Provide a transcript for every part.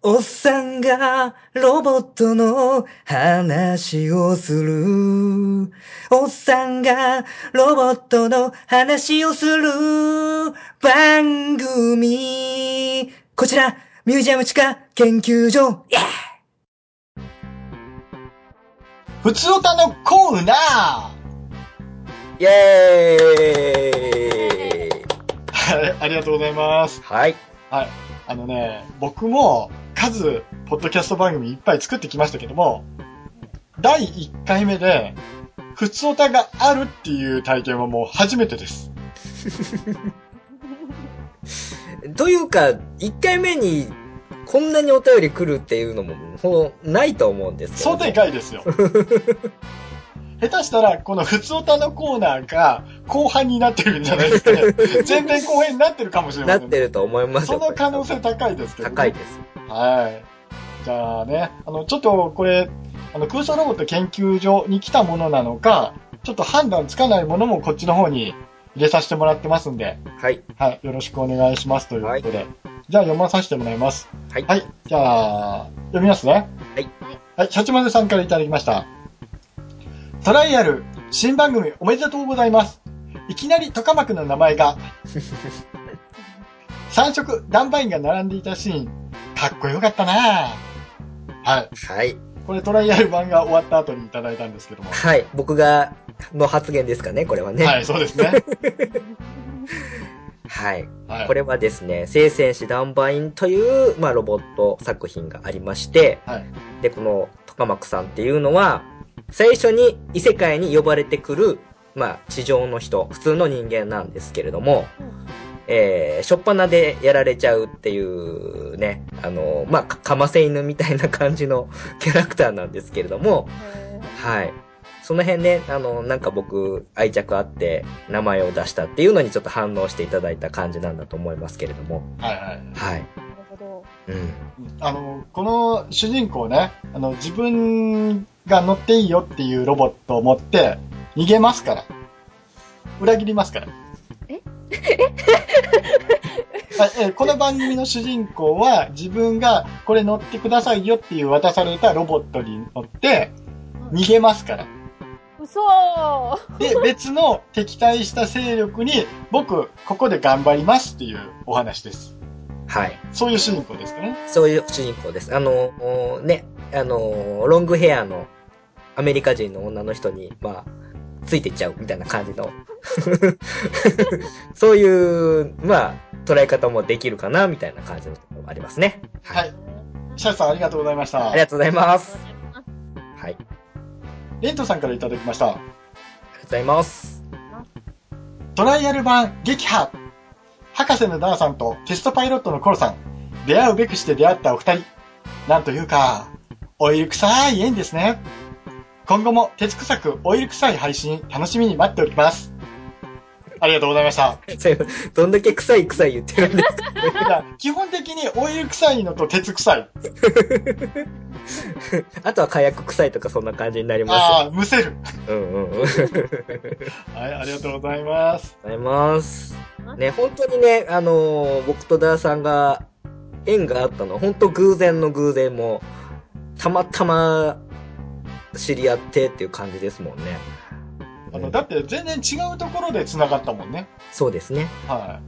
おっさんがロボットの話をする。おっさんがロボットの話をする番組。こちら、ミュージアム地下研究所。 ふつおたのコーナイエーイ。 はい、ありがとうございます。 はい。 はい。僕も数、ポッドキャスト番組いっぱい作ってきましたけども、第1回目で、ふつおたがあるっていう体験はもう初めてです。 というか、1回目にこんなにお便り来るっていうのも、ないと思うんですけど、ね。 そうでかいですよ。下手したら、このふつおたのコーナーが後半になってるんじゃないですかね。前編後編になってるかもしれません、ね。 なってると思いますよ。 その可能性高いですけどね。 高いです。 はい。じゃあね、ちょっとこれ、空想ロボット研究所に来たものなのか、ちょっと判断つかないものもこっちの方に入れさせてもらってますんで。 はい。 はい。よろしくお願いしますということで。はい、じゃあ読まさせてもらいます。 はい。 はい。じゃあ、読みますね。 はい。 はい。シャチマゼさんからいただきました。トライアル、新番組おめでとうございます。いきなりトカマクの名前が。3色ダンバインが並んでいたシーン、かっこよかったなぁ。はい。 はい。 これトライアル版が終わった後にいただいたんですけども。 はい。僕の発言ですかね、これはね。 はい、そうですね。 はい。はい、これはですね、聖戦士ダンバインという、ロボット作品がありまして、はい、で、このトカマクさんっていうのは、最初に異世界に呼ばれてくる、地上の人、普通の人間なんですけれども、しょっぱなでやられちゃうっていうね、かませ犬みたいな感じのキャラクターなんですけれども、はい。その辺ね、なんか僕、愛着あって、名前を出したっていうのにちょっと反応していただいた感じなんだと思いますけれども。 はいはい。 はい。なるほど。 うん。 この主人公ね、自分が乗っていいよっていうロボットを持って逃げますから。裏切りますから。はい、この番組の主人公は自分がこれ乗ってくださいよっていう渡されたロボットに乗って逃げますから。 嘘で、別の敵対した勢力に僕、ここで頑張りますっていうお話です。 はい。 そういう主人公ですかね。 そういう主人公です。ね、ロングヘアのアメリカ人の女の人に、ついてっちゃうみたいな感じのそういう、捉え方もできるかなみたいな感じのところがありますね。 はい。シャイさんありがとうございました。 ありがとうございます。はい。 レントさんからいただきました。 ありがとうございます。 トライアル版撃破。博士のダーさんとテストパイロットのコロさん。出会うべくして出会ったお二人。なんというか、オイル臭い縁ですね。今後も鉄臭くオイル臭い配信楽しみに待っております。ありがとうございました。 どんだけ臭い言ってるんですか基本的にオイル臭いのと鉄臭い。 あとは火薬臭いとかそんな感じになります。 ああ、むせる。 はい、 ありがとうございます。 ありがとうございます。ね、本当にね、僕とダーさんが縁があったのは本当偶然の偶然も、たまたま知り合ってっていう感じですもんね。 だって全然違うところで繋がったもんね。 そうですね。 はい。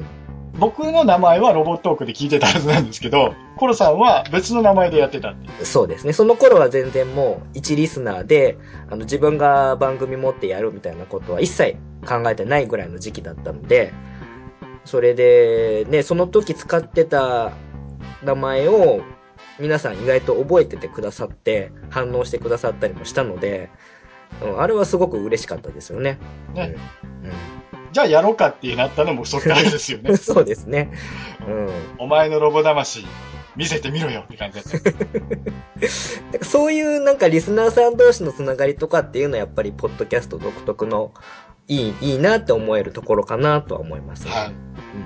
僕の名前はロボットークで聞いてたはずなんですけど、コロさんは別の名前でやってたって。 そうですね。その頃は全然もう一リスナーで、自分が番組持ってやるみたいなことは一切考えてないぐらいの時期だったので、それで、ね、その時使ってた名前を皆さん意外と覚えててくださって、反応してくださったりもしたので、あれはすごく嬉しかったですよね。 ね。じゃあやろうかってなったのもそっからですよね。 そうですね。 お前のロボ魂見せてみろよって感じだった。 そういうなんかリスナーさん同士のつながりとかっていうのはやっぱりポッドキャスト独特のいいなって思えるところかなとは思いますね。はい。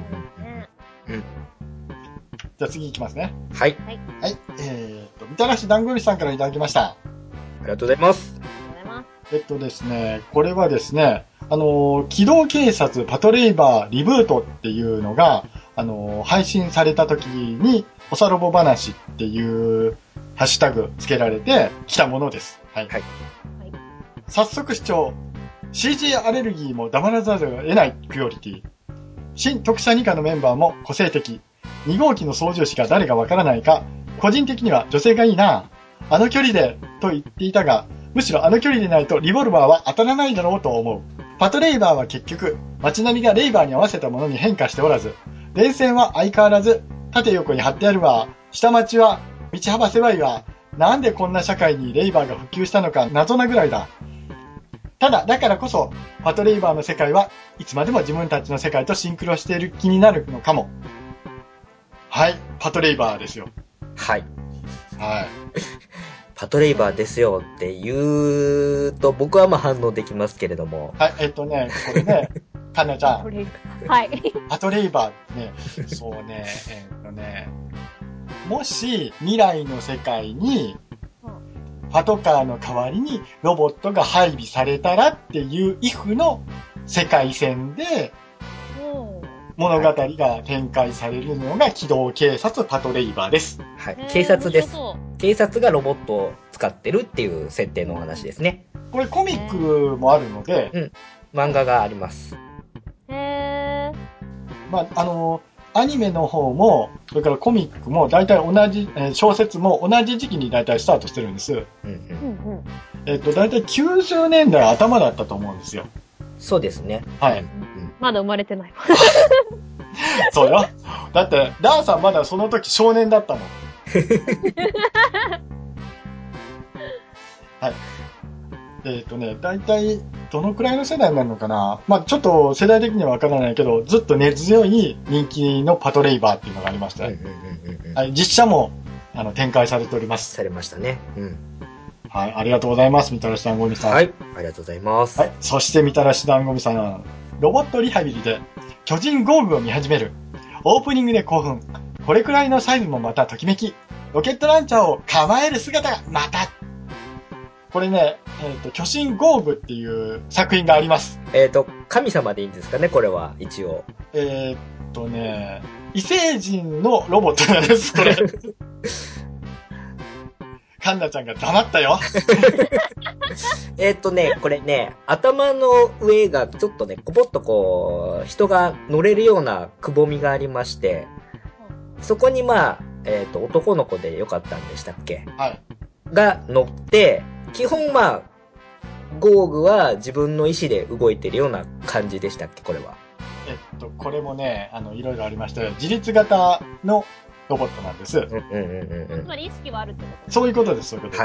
じゃあ次行きますね。 はい。 はい。みたらし団子さんからいただきました。 ありがとうございます。 ですね、これはですね、機動警察パトレイバーリブートっていうのが、 配信された時に、おさろぼ話っていうハッシュタグつけられて来たものです。はい。はい、早速視聴。CG アレルギーも黙らざるを得ないクオリティ。新特殊二課のメンバーも個性的。2号機の操縦士が誰がわからないか。個人的には女性がいいな。あの距離でと言っていたが、むしろあの距離でないとリボルバーは当たらないだろうと思う。パトレイバーは結局、街並みがレイバーに合わせたものに変化しておらず、電線は相変わらず縦横に張ってあるわ。下町は道幅狭いわ。なんでこんな社会にレイバーが普及したのか謎なぐらいだ。ただ、だからこそ、パトレイバーの世界はいつまでも自分たちの世界とシンクロしている気になるのかも。はい、パトレイバーですよ。 はい。 はい。 パトレイバーですよって言うと、僕はまあ反応できますけれども。 はい、これね、かなちゃん。 はい。 パトレイバーってね、そうね、もし未来の世界に、パトカーの代わりにロボットが配備されたらっていうIFの世界線で物語が展開されるのが機動警察パトレイバーです。 はい。警察です。警察がロボットを使ってるっていう設定のお話ですね。 これコミックもあるので、 うん。漫画があります。 まあ、アニメの方も、それからコミックも大体同じ、小説も同じ時期に大体スタートしてるんです。大体90年代頭だったと思うんですよ。 そうですね。 はい。 まだ生まれてない。 そうよ。だって、ダーさんまだその時少年だったもん。はい。大体、どのくらいの世代になるのかな。まあちょっと世代的にはわからないけど、ずっと根強い人気のパトレイバーっていうのがありました。はい、実写も、展開されております。 されましたね。うん。 はい、ありがとうございます、みたらし団子みさん。 はい、ありがとうございます。 はい、そしてみたらし団子みさん、ロボットリハビリで、巨人ゴーグを見始める。オープニングで興奮。これくらいのサイズもまたときめき。ロケットランチャーを構える姿がまた。これね、巨神ゴーグっていう作品があります。 神様でいいんですかね、これは、一応。 異星人のロボットなんです、これ。カンナちゃんが黙ったよ。 これね、頭の上がちょっとね、こぼっとこう、人が乗れるようなくぼみがありまして、そこにまあ、男の子でよかったんでしたっけ？ はい。 が乗って、基本まあ、ゴーグは自分の意思で動いてるような感じでしたっけ、これは。 これもね、いろいろありまして、自立型のロボットなんです。 つまり意識はあるってこと？ そういうことです、そういうことです。 はい。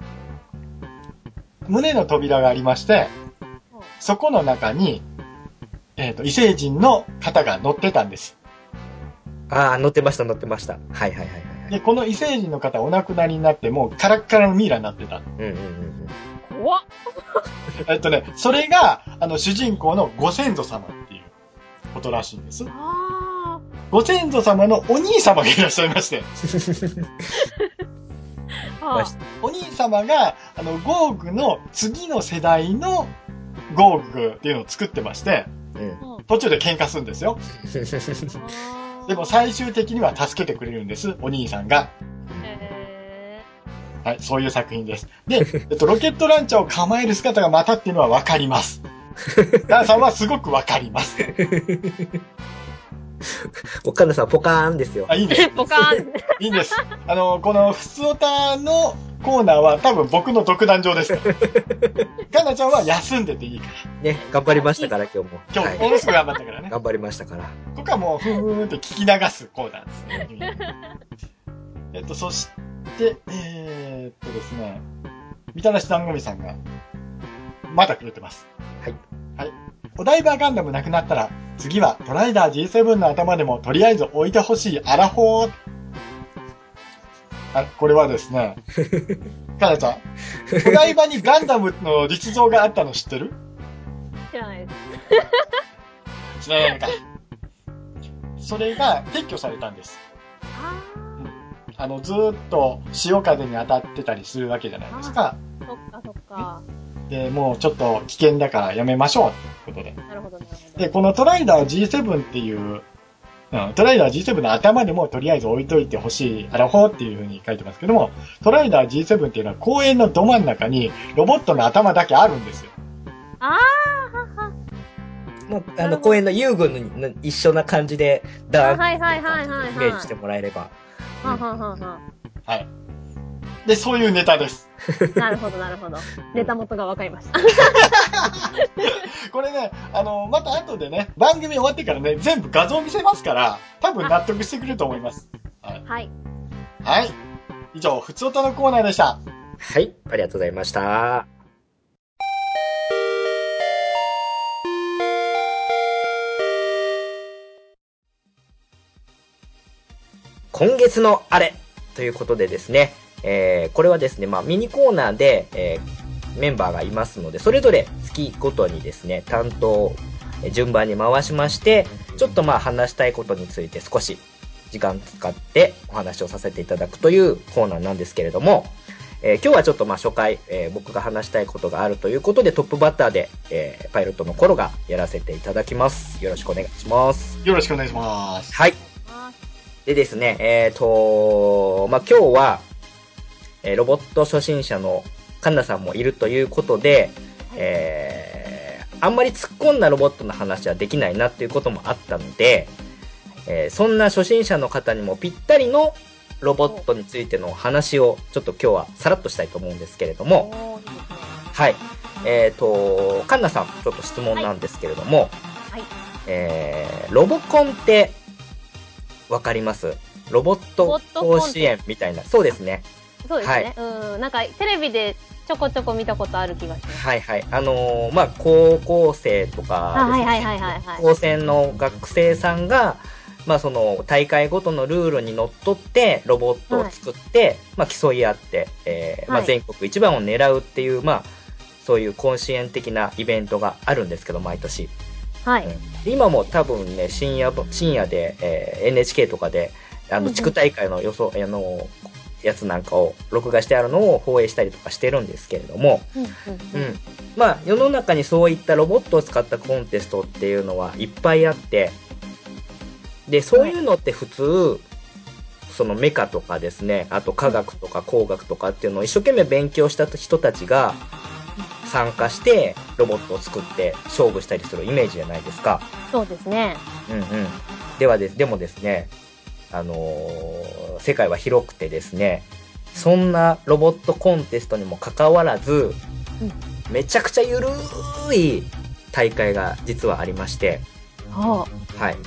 胸の扉がありまして、そこの中に、異星人の方が乗ってたんです。 ああ、乗ってました。はいはいはいはい。 で、この異星人の方お亡くなりになって、もうカラッカラのミイラになってた。 怖っ。 それが、主人公のご先祖様っていうことらしいんです。ご先祖様のお兄様がいらっしゃいまして。お兄様が、ゴーグの次の世代のゴーグっていうのを作ってまして、途中で喧嘩するんですよ。でも最終的には助けてくれるんです、お兄さんが。はい、そういう作品です。で、ロケットランチャーを構える姿がまたっていうのはわかります。ダンさんはすごくわかります。 岡田さん、ポカーンですよ。 あ、いいんです。 ポカーン。 いいんです。このふつおたのコーナーは多分僕の独壇場ですから。かなちゃんは休んでていいから。 ね、頑張りましたから、今日も。 今日、ものすごい頑張ったからね。 頑張りましたから。 ここはもう、ふーんって聞き流すコーナーですね。そして、ですね、みたらし団子みさんが、まだくれてます。 はい。 はい。お台場ガンダムなくなったら、次はトライダー G7 の頭でもとりあえず置いてほしいアラフォー。はい、これはですね、かなちゃん、お台場にガンダムの立像があったの知ってる？ 知らないです。 知らないのか。それが撤去されたんです。ずーっと潮風に当たってたりするわけじゃないですか。 そっか。 で、もうちょっと危険だからやめましょうってことで。 なるほど。 で、このトライダー G7 っていうトライダー G7 の頭でもとりあえず置いといてほしいアラフォーっていう風に書いてますけども、トライダー G7 っていうのは公園のど真ん中にロボットの頭だけあるんですよ。 あーはは。 もう、公園の遊具の一緒な感じで、ダーンとはいはいはいはいはい。 イメージしてもらえれば。 はははは。 はい。で、そういうネタです。 なるほどなるほど。ネタ元がわかりました。 これね、また後でね、番組終わってからね、全部画像見せますから、多分納得してくれると思います。はい。 はい。 はい。以上、ふつおたのコーナーでした。 はい、ありがとうございました。今月のあれということでですね、これはですね、ミニコーナーで、メンバーがいますので、それぞれ月ごとにですね、担当、順番に回しまして、ちょっと話したいことについて少し時間使ってお話をさせていただくというコーナーなんですけれども、今日はちょっと初回、僕が話したいことがあるということで、トップバッターで、パイロットの頃がやらせていただきます。よろしくお願いします。 よろしくお願いします。 はい。でですね、今日は、ロボット初心者のカンナさんもいるということで、あんまり突っ込んだロボットの話はできないなっていうこともあったので、そんな初心者の方にもぴったりのロボットについての話をちょっと今日はさらっとしたいと思うんですけれども、はい。カンナさん、ちょっと質問なんですけれども、 はい。 ロボコンってわかります？ロボット甲子園みたいな。そうですね。 そうですね。はい、なんかテレビでちょこちょこ見たことある気がします。 はいはい。高校生とかですね、 はいはいはいはい、はい。 高専の学生さんが、その大会ごとのルールにのっとってロボットを作って、競い合って、全国一番を狙うっていう、そういう甲子園的なイベントがあるんですけど、毎年。 はい。 今も多分ね、深夜で、NHK とかで、地区大会のやつなんかを録画してあるのを放映したりとかしてるんですけれども、世の中にそういったロボットを使ったコンテストっていうのはいっぱいあって、で、そういうのって普通、そのメカとかですね、あと科学とか工学とかっていうのを一生懸命勉強した人たちが参加してロボットを作って勝負したりするイメージじゃないですか。 そうですね。 でもですね、世界は広くてですね、そんなロボットコンテストにもかかわらず、めちゃくちゃゆるい大会が実はありまして、はい。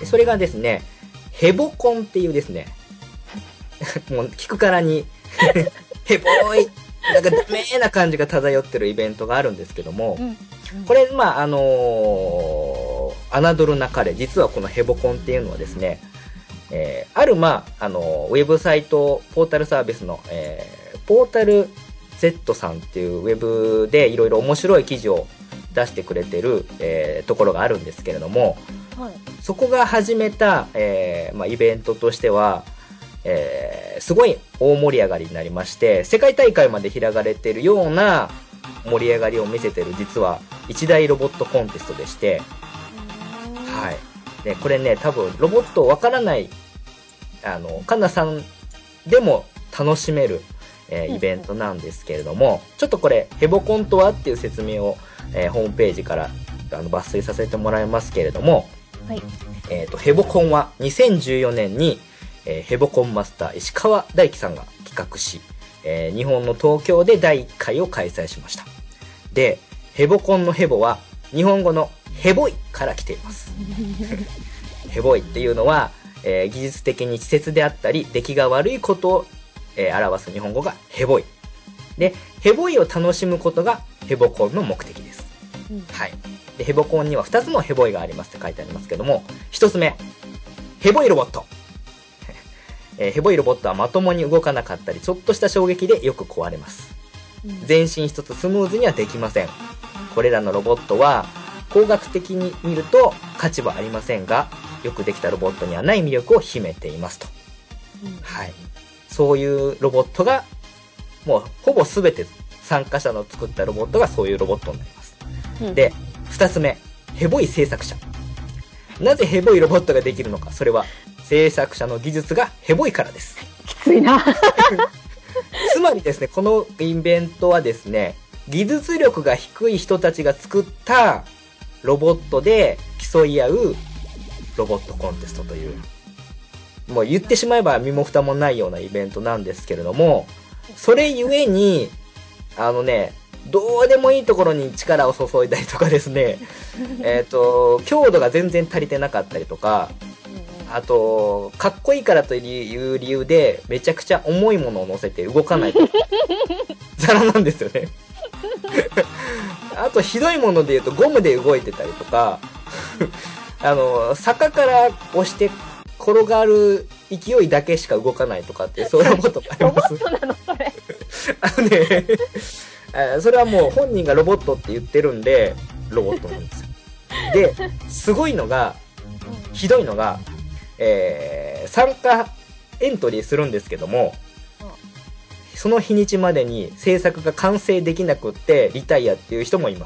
それがですね、ヘボコンっていうですね、もう聞くからにヘボーい、なんかダメな感じが漂ってるイベントがあるんですけども、これ、侮るなかれ、実はこのヘボコンっていうのはですね、ある、ウェブサイト、ポータルサービスの、ポータル Z さんっていうウェブでいろいろ面白い記事を出してくれてる、ところがあるんですけれども、そこが始めた、イベントとしては、すごい大盛り上がりになりまして、世界大会まで開かれているような盛り上がりを見せてる実は一大ロボットコンテストでして、はい。で、これね、多分ロボットわからない、カンナさんでも楽しめる、イベントなんですけれども、ちょっとこれ、ヘボコンとはっていう説明を、ホームページから抜粋させてもらいますけれども、はい。ヘボコンは2014年に、ヘボコンマスター石川大樹さんが企画し、日本の東京で第1回を開催しました。で、ヘボコンのヘボは日本語のヘボイから来ています。ヘボイっていうのは、技術的に稚拙であったり出来が悪いことを、表す日本語がヘボイ。で、ヘボイを楽しむことがヘボコンの目的です。はい。で、ヘボコンには2つのヘボイがありますって書いてありますけども、1つ目、ヘボイロボット。ヘボいロボットはまともに動かなかったり、ちょっとした衝撃でよく壊れます。前進一つスムーズにはできません。これらのロボットは、工学的に見ると価値はありませんが、よくできたロボットにはない魅力を秘めていますと。はい。そういうロボットが、もうほぼ全て参加者の作ったロボットがそういうロボットになります。で、二つ目、ヘボい制作者。なぜヘボいロボットができるのか、それは制作者の技術がヘボいからです。 きついな。 つまりですね、このイベントはですね、技術力が低い人たちが作ったロボットで競い合うロボットコンテストという、もう言ってしまえば身も蓋もないようなイベントなんですけれども、それゆえに、どうでもいいところに力を注いだりとかですね、強度が全然足りてなかったりとか、あと、かっこいいからという理由で、めちゃくちゃ重いものを乗せて動かないと。ザラなんですよね。あと、ひどいもので言うと、ゴムで動いてたりとか、坂から押して転がる勢いだけしか動かないとかって、そういうことがあります。 ロボットなのそれ。 それはもう本人がロボットって言ってるんで、ロボットなんですよ。で、すごいのが、ひどいのが、参加エントリーするんですけども、その日にちまでに制作が完成できなくってリタイアっていう人もいます。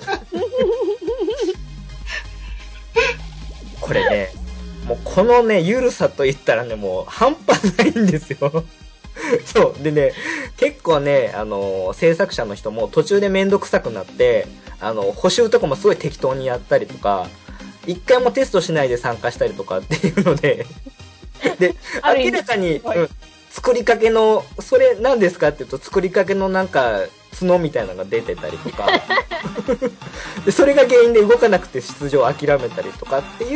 これね、もうこのね、ゆるさと言ったらね、もう半端ないんですよ。そう。でね、結構ね、制作者の人も途中でめんどくさくなって、補修とかもすごい適当にやったりとか、一回もテストしないで参加したりとかっていうので、で、明らかに、作りかけの、それ何ですかって言うと、作りかけのなんか、角みたいなのが出てたりとか、で、それが原因で動かなくて出場を諦めたりとかっていう、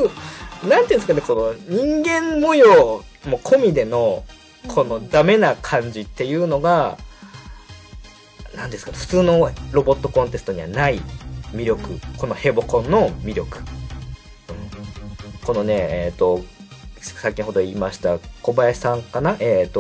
なんていうんですかね、この人間模様も込みでの、このダメな感じっていうのが、なんですか、普通のロボットコンテストにはない魅力。このヘボコンの魅力。このね、先ほど言いました小林さんかな、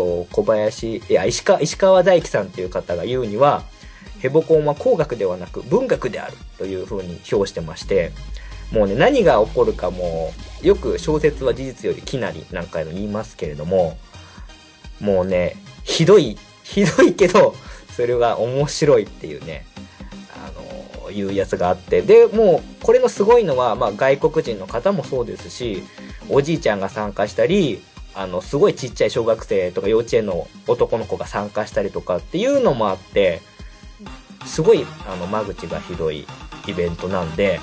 石川大樹さんっていう方が言うには、ヘボコンは工学ではなく文学であるという風に評してまして、もうね、何が起こるかもう、よく小説は事実より奇なり何回も言いますけれども、もうね、ひどいけど、それが面白いっていうね、いうやつがあって、で、もう、これのすごいのは、まあ、外国人の方もそうですし、おじいちゃんが参加したり、すごいちっちゃい小学生とか幼稚園の男の子が参加したりとかっていうのもあって、すごい、間口がひどいイベントなんで、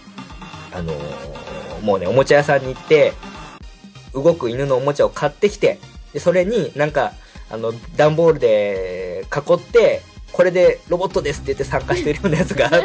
もうね、おもちゃ屋さんに行って、動く犬のおもちゃを買ってきて、で、それになんか、段ボールで囲って、これでロボットですって言って参加してるようなやつがあって。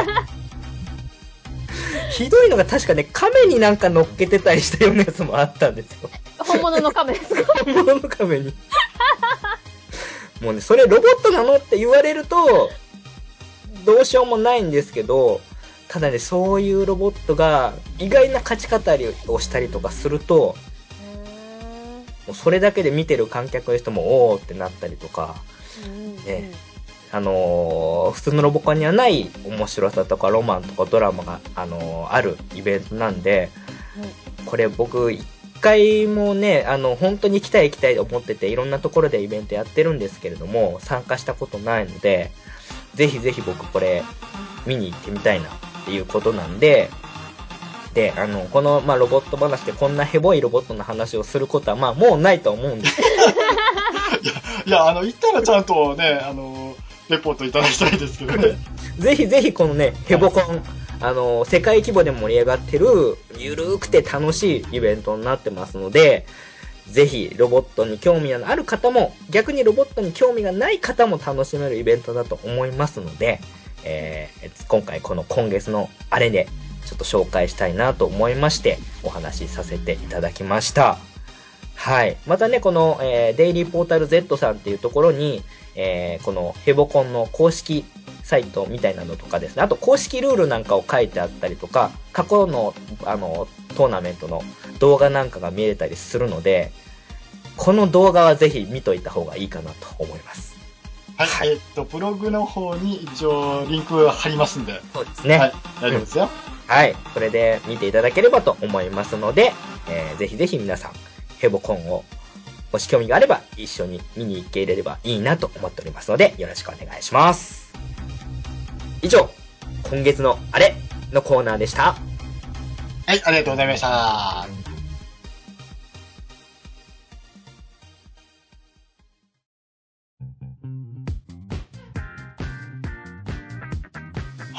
ひどいのが確かね、亀になんか乗っけてたりしたようなやつもあったんですよ。 本物の亀ですか？ 本物の亀に。もうね、それロボットなのって言われると、どうしようもないんですけど、ただね、そういうロボットが意外な勝ち方をしたりとかすると、もうそれだけで見てる観客の人もおーってなったりとか、ね、普通のロボコンにはない面白さとかロマンとかドラマが、あるイベントなんで、これ僕一回もね、本当に行きたいと思ってて、いろんなところでイベントやってるんですけれども、参加したことないので、ぜひぜひ僕これ見に行ってみたいなっていうことなんで、で、この、まあ、ロボット話でこんなヘボいロボットの話をすることは、まあ、もうないと思うんです。 いや、行ったらちゃんとね、レポートいただきたいですけどね。 ぜひぜひこのね、ヘボコン、世界規模で盛り上がってる、ゆるーくて楽しいイベントになってますので、ぜひロボットに興味のある方も、逆にロボットに興味がない方も楽しめるイベントだと思いますので、今回この今月のあれで、ちょっと紹介したいなと思いまして、お話しさせていただきました。はい。またね、この、デイリーポータル Z さんっていうところに、このヘボコンの公式サイトみたいなのとかですね、あと公式ルールなんかを書いてあったりとか、過去の、トーナメントの動画なんかが見れたりするので、この動画はぜひ見といた方がいいかなと思います。 はい。はい、ブログの方に一応リンク貼りますんで。 そうですね。 はい。大丈夫ですよ。 はい。これで見ていただければと思いますので、ぜひぜひ皆さん、ヘボコンを、もし興味があれば一緒に見に行ければいいなと思っておりますので、よろしくお願いします。以上、今月のあれのコーナーでした。 はい、ありがとうございました。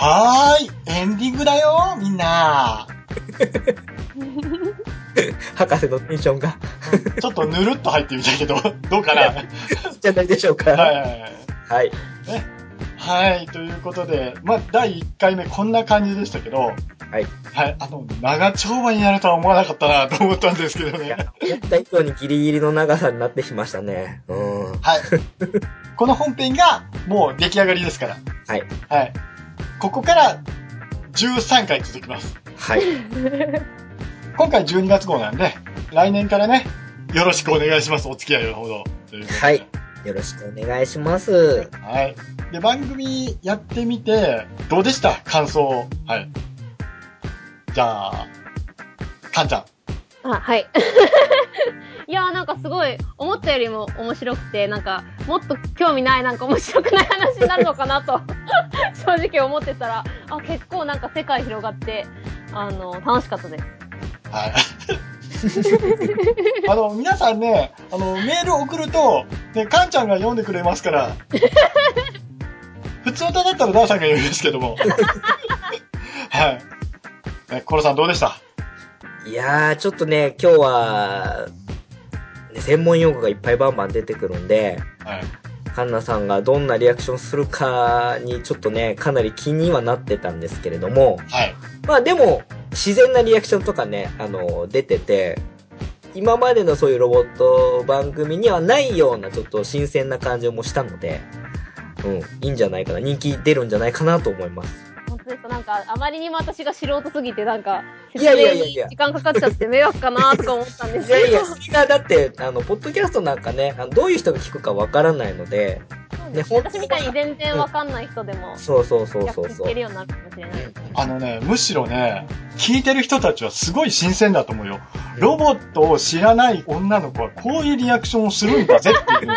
はーい、エンディングだよ、みんな。 博士のテンションが。 ちょっとぬるっと入ってみたけど、どうかな。 じゃないでしょうか。 はいはいはい。 はい。 ね。はい、ということで、まあ、第1回目こんな感じでしたけど、はい。はい、長丁場になるとは思わなかったなと思ったんですけどね。 思った以上にギリギリの長さになってきましたね。 はい。この本編がもう出来上がりですから。 はい。 はい。ここから13回続きます。はい。今回12月号なんで、来年からね、よろしくお願いします。お付き合いのほど。 はい。よろしくお願いします。 はい。で、番組やってみて、どうでした？感想。はい。じゃあ、かんちゃん。 はい。いやーなんかすごい、思ったよりも面白くて、なんか、もっと興味ない、なんか面白くない話になるのかなと、正直思ってたら、結構なんか世界広がって、楽しかったです。はい。 皆さんね、メール送ると、ね、かんちゃんが読んでくれますから、普通歌だったらダーさんが読みますけども。はい。コロさんどうでした？ いやー、ちょっとね、今日は、ね、専門用語がいっぱいバンバン出てくるんで、はい。カンナさんがどんなリアクションするかにちょっとね、かなり気にはなってたんですけれども、はい。まあでも、自然なリアクションとかね、出てて、今までのそういうロボット番組にはないようなちょっと新鮮な感じもしたので、いいんじゃないかな、人気出るんじゃないかなと思います。 本当ですか？なんか、あまりにも私が素人すぎて、なんか、説明に時間かかっちゃって迷惑かなとか思ったんですけど。 いやいや、それがだって、ポッドキャストなんかね、どういう人が聞くかわからないので、 ね、私みたいに全然わかんない人でも、 そう。 聞けるようになるかもしれない。 むしろね、聞いてる人たちはすごい新鮮だと思うよ。ロボットを知らない女の子はこういうリアクションをするんだぜっていう。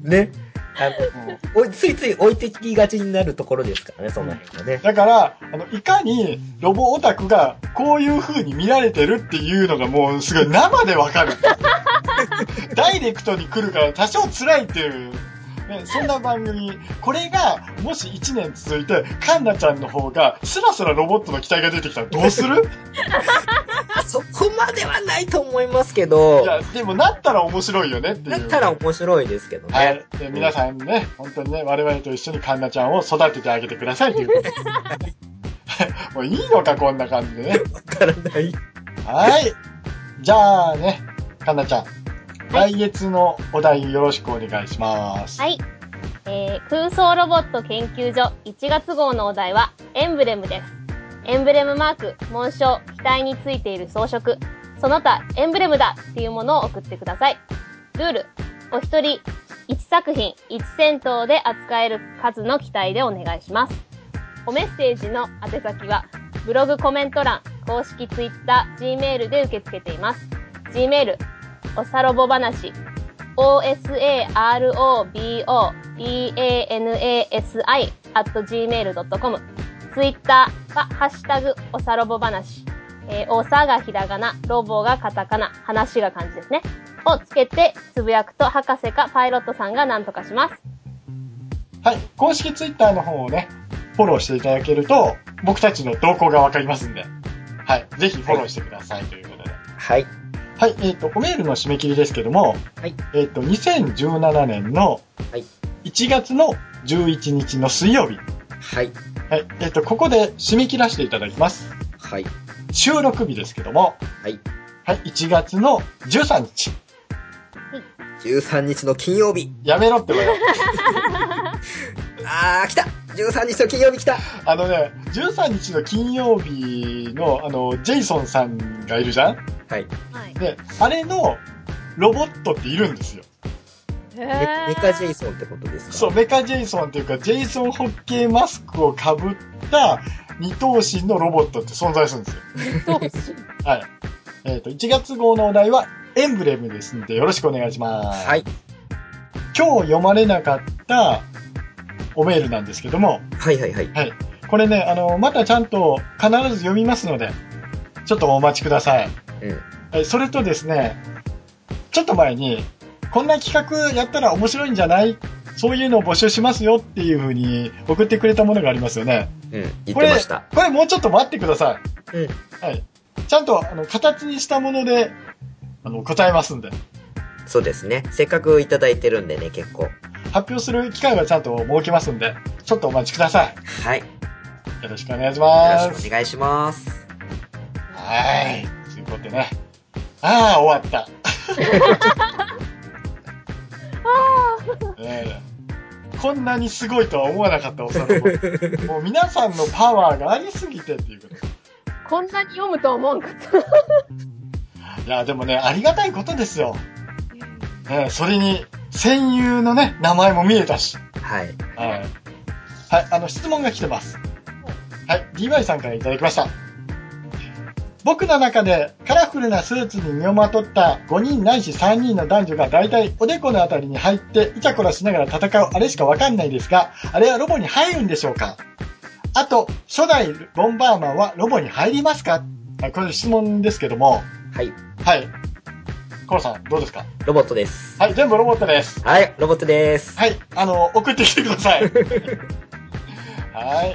ね。ついつい置いてきがちになるところですからね、その辺がね。 だから、いかにロボオタクがこういう風に見られてるっていうのがもうすごい生でわかる。ダイレクトに来るから多少辛いっていう。ね、そんな番組、これが、もし1年続いて、カンナちゃんの方が、スラスラロボットの機体が出てきたらどうする？ そこまではないと思いますけど。 いや、でもなったら面白いよねっていう。 なったら面白いですけどね。 はい。で、皆さんね、本当にね、我々と一緒にカンナちゃんを育ててあげてくださいということです。もういいのか、こんな感じでね。 わからない。 はい。じゃあね、カンナちゃん。来月のお題よろしくお願いします。 はい。空想ロボット研究所1月号のお題はエンブレムです。エンブレムマーク、紋章、機体についている装飾、その他エンブレムだっていうものを送ってください。ルール、お一人1作品1戦闘で扱える数の機体でお願いします。おメッセージの宛先はブログコメント欄、公式ツイッター、Gmail で受け付けています。Gmailおさろぼ話、osarobobanasi@gmail.com。ツイッターは、ハッシュタグ、おさろぼ話。おさがひらがな、ロボがカタカナ、話が漢字ですね。をつけて、つぶやくと、博士かパイロットさんが何とかします。 はい。公式ツイッターの方をね、フォローしていただけると、僕たちの動向がわかりますんで、はい。ぜひフォローしてくださいということで。 はい。 はい、おメールの締め切りですけども、はい。2017年の1月の11日の水曜日。 はい。 はい。ここで締め切らせていただきます。 はい。 収録日ですけども、はい。はい、1月の13日。 13日の金曜日。 やめろってばよ。 来た !13 日の金曜日来た 13日の金曜日の、ジェイソンさんがいるじゃん？ はい。 で、あれのロボットっているんですよ。 メカジェイソンってことですか？ そう、メカジェイソンっていうか、ジェイソンホッケーマスクを被った二頭身のロボットって存在するんですよ。 二頭身はい。1月号のお題はエンブレムですのでよろしくお願いします。 はい。 今日読まれなかったおメールなんですけども。 はい。はい。 これね、またちゃんと必ず読みますので、ちょっとお待ちください。それとですね、ちょっと前に、こんな企画やったら面白いんじゃないっそういうのを募集しますよっていう風に送ってくれたものがありますよね。 うん、言ってました。 これもうちょっと待ってください。 うん。 はい。ちゃんと、形にしたもので、答えますんで。 そうですね。せっかくいただいてるんでね、結構。 発表する機会はちゃんと設けますんで、ちょっとお待ちください。 はい。 よろしくお願いします。 よろしくお願いします。 はい。ということでね。ああ、終わった。こんなにすごいとは思わなかったおさらも。もう皆さんのパワーがありすぎてっていうこと。 こんなに読むとは思わんかった。 いや、でもね、ありがたいことですよ。それに、戦友のね、名前も見えたし。 はい。 はい。質問が来てます。はい。DY さんからいただきました。僕の中でカラフルなスーツに身をまとった5人ないし3人の男女が大体おでこのあたりに入ってイチャコラしながら戦うあれしかわかんないですが、あれはロボに入るんでしょうか？あと、初代ボンバーマンはロボに入りますか？はい、これ質問ですけども。 はい。 はい。コロさん、どうですか？ ロボットです。 はい、全部ロボットです。 はい、ロボットです。 はい、送ってきてください。はい。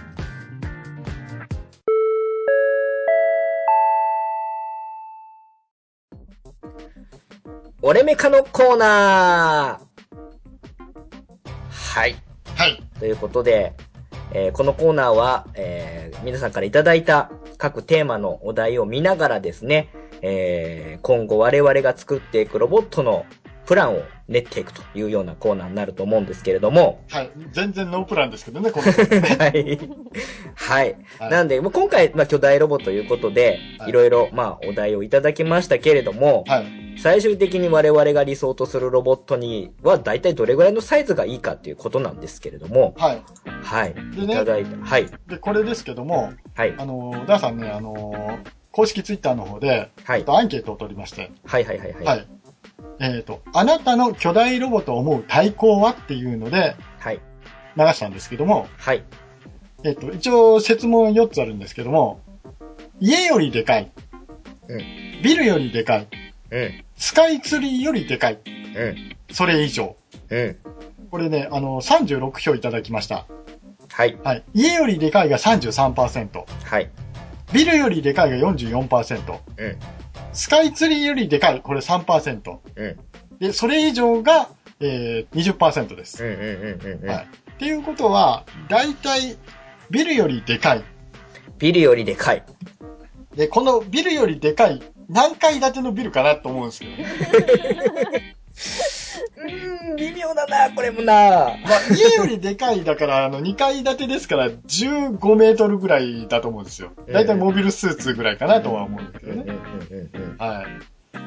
俺メカのコーナー。はい。 はい。 ということで、このコーナーは、皆さんからいただいた各テーマのお題を見ながらですね、今後我々が作っていくロボットのプランを練っていくというようなコーナーになると思うんですけれども。 はい。全然ノープランですけどね、このコーナー、ね。 はい。はい。はい、なんで、今回、巨大ロボということで、はい、いろいろ、お題をいただきましたけれども、はい、最終的に我々が理想とするロボットには、だいたいどれぐらいのサイズがいいかっていうことなんですけれども、はい。はい。でね、いただいた。はい。で、 これですけども、はい。ダーさんね、公式ツイッターの方で、はい。アンケートを取りまして、はいはいはいはい。はい。あなたの巨大ロボと思う対抗はっていうので、はい。流したんですけども、はい。一応設問4つあるんですけども、家よりでかい。うん。ビルよりでかい。うん。スカイツリーよりでかい。うん。それ以上。うん。これね、36票いただきました。はい。はい。家よりでかいが 33%。はい。ビルよりでかいが 44%。うん。スカイツリーよりでかい、これ 3%。うん。で、それ以上が、20% です。うんうんうんうん。はい。っていうことは、だいたいビルよりでかい。 ビルよりでかい。 で、このビルよりでかい、何階建てのビルかなと思うんですけどね。 微妙だな、これもな。 まあ、家よりでかいだから、2階建てですから、15メートルぐらいだと思うんですよ。だいたいモビルスーツぐらいかなとは思うんですけどね。はい。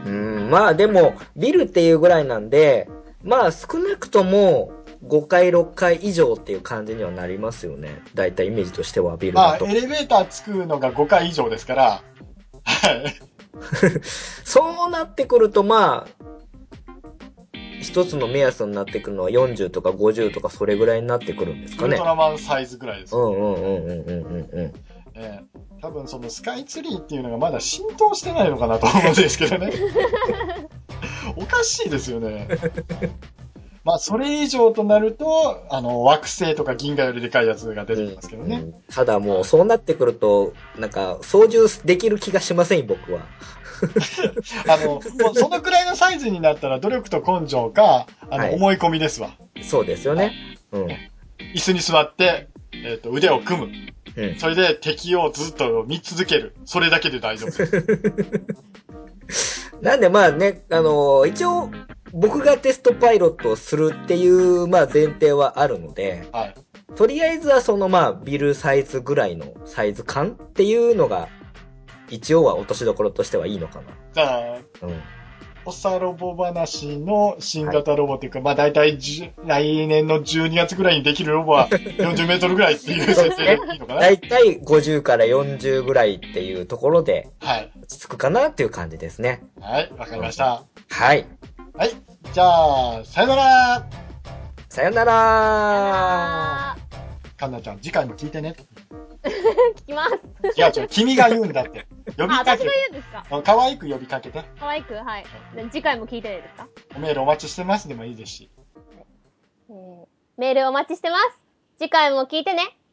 まあでも、ビルっていうぐらいなんで、まあ少なくとも、5階、6階以上っていう感じにはなりますよね。だいたいイメージとしてはビルだと。 まあ、エレベーターつくのが5階以上ですから、はい。 そうなってくると、まあ、一つの目安になってくるのは40とか50とかそれぐらいになってくるんですかね。 ウルトラマンサイズぐらいです、ね。 うん。 多分そのスカイツリーっていうのがまだ浸透してないのかなと思うんですけどね。おかしいですよね。まあ、それ以上となると、惑星とか銀河よりでかいやつが出てきますけどね。 ただもう、そうなってくると、なんか、操縦できる気がしません、僕は。 もうそのくらいのサイズになったら、努力と根性か、はい、思い込みですわ。 そうですよね。うん。 椅子に座って、腕を組む。うん。それで敵をずっと見続ける。それだけで大丈夫です。 なんでまあね、一応、僕がテストパイロットをするっていう、まあ前提はあるので、はい。とりあえずはそのまあビルサイズぐらいのサイズ感っていうのが、一応は落としどころとしてはいいのかな。 じゃあ、うん。おさロボ話の新型ロボっていうか、はい、まあ大体来年の12月ぐらいにできるロボは40メートルぐらいっていう設定でいいのかな。 大体50から40ぐらいっていうところで、はい。落ち着くかなっていう感じですね。 はい、わかりました。 はい。 はい。じゃあ、さよなら。 さよなら。 かんなちゃん、次回も聞いてね。 聞きます。 違う、君が言うんだって。 呼びかけて。私が言うんですか？ 可愛く呼びかけて。 可愛く、はい。次回も聞いてねですか？ おメールお待ちしてますでもいいですし。 メールお待ちしてます。次回も聞いてね。